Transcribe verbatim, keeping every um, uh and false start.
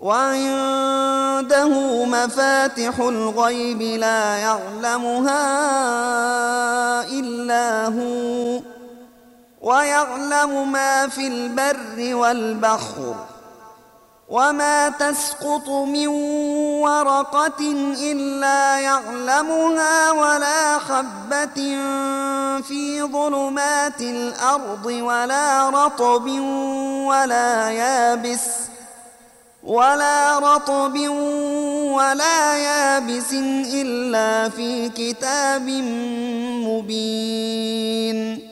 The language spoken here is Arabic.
وعنده مفاتح الغيب لا يعلمها إلا هو ويعلم ما في البر والبحر وما تسقط من ورقة إلا يعلمها ولا حبة في ظلمات الأرض ولا رطب ولا يابس ولا رطب ولا يابس إلا في كتاب مبين